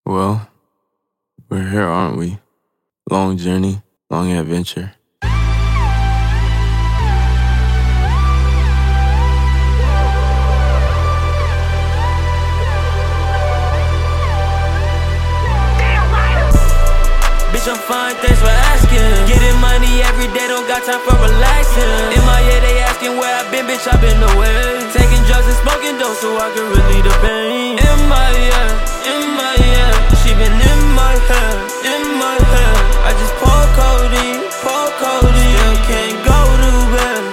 Well, we're here, aren't we? Long journey, long adventure. Bitch, I'm fine, thanks for asking. Getting money every day, don't got time for relaxing. In my head, they asking where I been, bitch, I been away. Taking drugs and smoking dope so I can relieve the pain. In my head, she been in my head, I just pour codeine, still can't go to bed.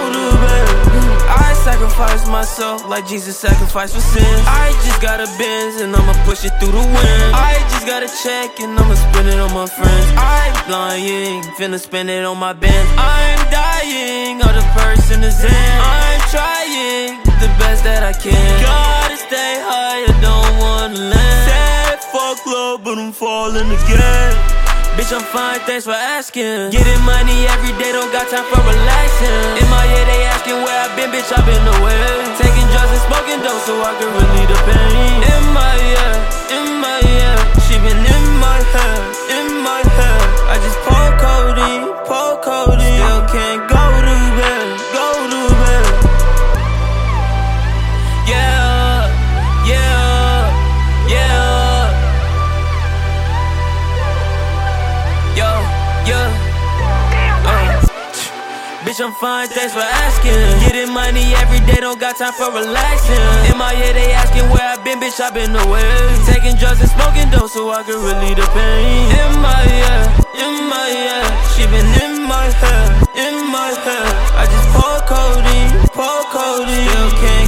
I sacrifice myself like Jesus sacrificed for sins. I just got a Benz and I'ma push it through the wind. I just got a check and I'ma spend it on my friends. I'm lying, finna spend it on my Benz. I'm dying, all the person is in. I'm trying the best that I can. Gotta stay high, I don't wanna land. Said fuck love, but I'm falling again. Bitch, I'm fine, thanks for asking. Getting money every day, don't got time for relaxing. In my head, they asking where I been, bitch, I been away. Taking drugs and smoking dope so I can relieve the pain. In my head, she been in my head, I just pour codeine, still can't go to bed. Bitch, I'm fine, thanks for asking. Getting money every day, don't got time for relaxing. In my head, they asking where I been, bitch, I been away. Taking drugs and smoking dope so I can relieve the pain. In my head, she been in my head, I just pour codeine, still can't